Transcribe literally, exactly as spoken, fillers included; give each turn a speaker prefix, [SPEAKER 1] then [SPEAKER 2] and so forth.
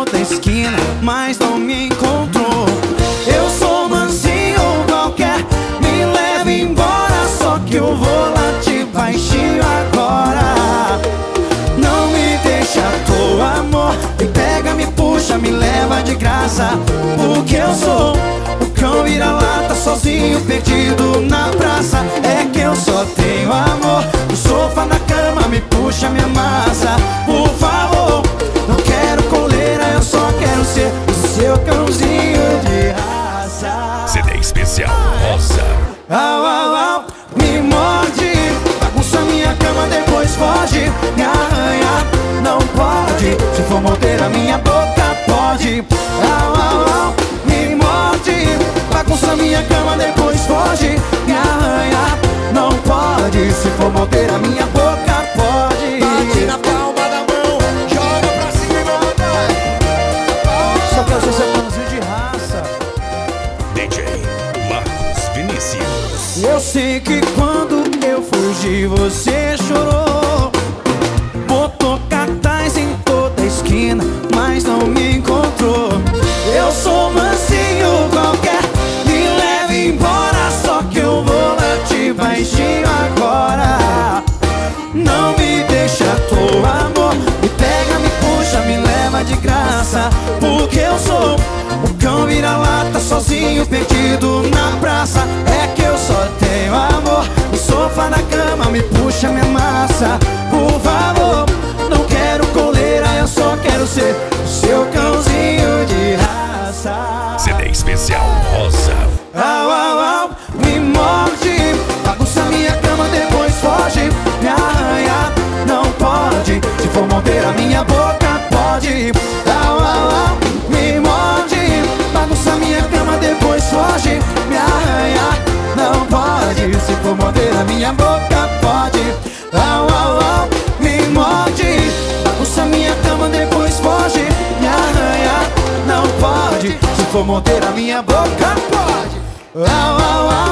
[SPEAKER 1] toda esquina, mas não me encontrou. Eu sou mansinho qualquer, me leva embora, só que eu vou latir baixinho agora. Não me deixa à toa, amor, me pega, me puxa, me leva de graça. Porque eu sou o cão vira-lata, sozinho, perdido na praça. É que eu só tenho amor, no sofá, na cama, me puxa, me amassa. Por favor, não quero coleira, eu só quero ser o seu cãozinho de raça.
[SPEAKER 2] C D especial Rosa.
[SPEAKER 1] Au, au, au, me morde, bagunça minha cama, depois foge. Me arranha, não pode, se for morder a minha boca, pode. Au, au, au, me morde, bagunça minha cama, depois foge. Me arranha, não pode, se for morder a minha boca, pode.
[SPEAKER 3] Bate na palma da mão, joga pra cima e manda.
[SPEAKER 1] Só quero ser seu cãozinho de raça.
[SPEAKER 2] D J Marcos Vinícius.
[SPEAKER 1] Eu sei que quando eu fugi você chorou, botou cartaz em toda esquina, mas não me encontrou. Eu sou mansinho qualquer, me leve embora, só que eu vou latir baixinho agora. Não me deixa à toa, amor, me pega, me puxa, me leva de graça. Porque eu sou o cão vira-lata, sozinho, perdido na praça. É que eu só tenho amor, no sofá, na cama, me puxa, me amassa. Por favor, não quero coleira, eu só quero ser o seu cãozinho de raça.
[SPEAKER 2] C D especial Rosa.
[SPEAKER 1] Au, au, au, me morde, bagunça minha cama, depois foge. Me arranha, não pode, se for morder a minha boca, pode. Au, au, au, me morde, bagunça minha cama, depois foge. Me arranha, não pode, se for morder a minha boca, pode. Au, au, au, me morde, bagunça minha cama, depois foge. Me arranha, não pode, se for morder a minha boca, pode. Au, au, au.